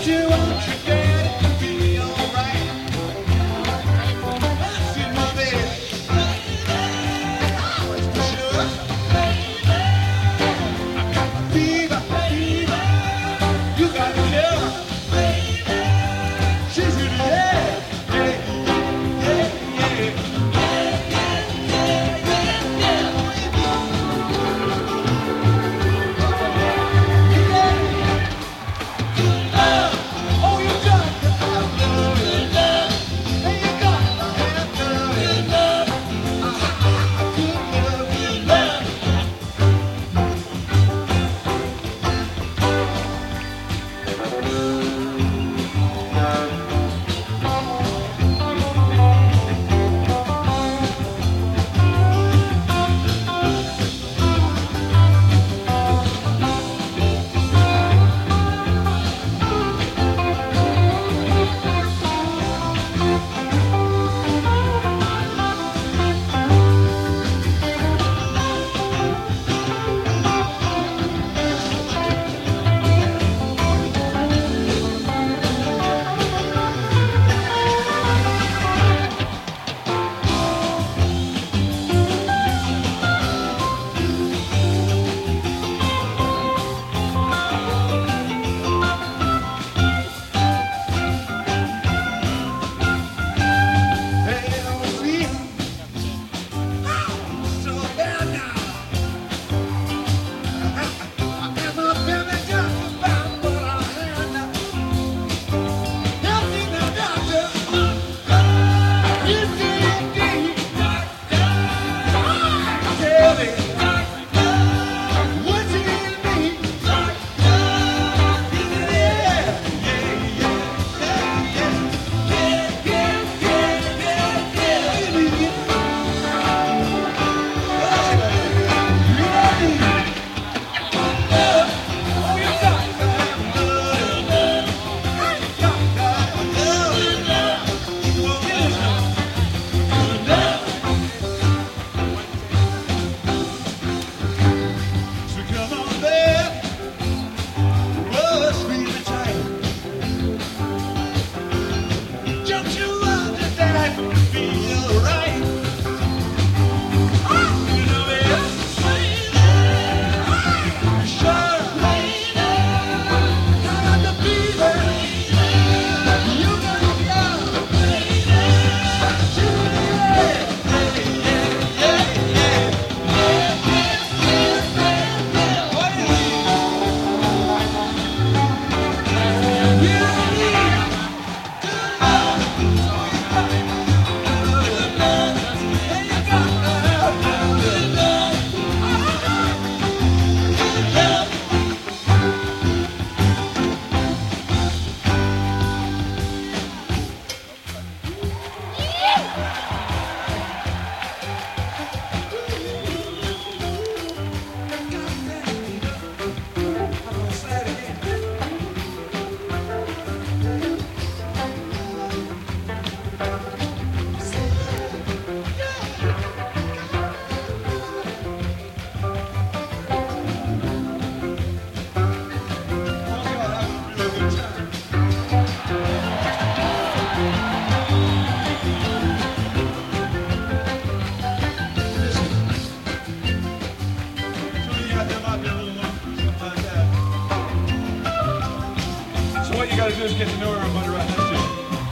gotta do is get to know everybody right next to you.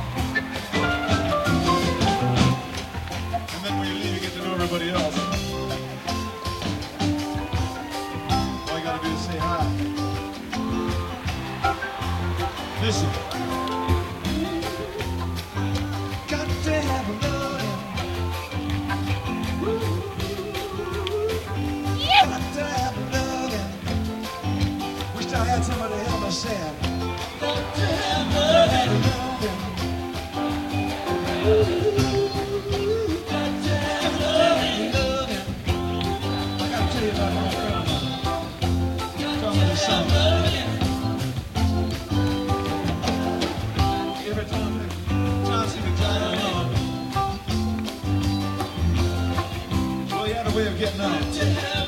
And then when you leave, you get to know everybody else. All you gotta do is say hi. Listen. Got to have a loving. Got to have a loving. Wished I had somebody to help me say it. Got to have a loving. Got to have a loving. I gotta tell you about my friend of mine. Tell me the song. Every time I see me trying along, well, he had a way of getting out.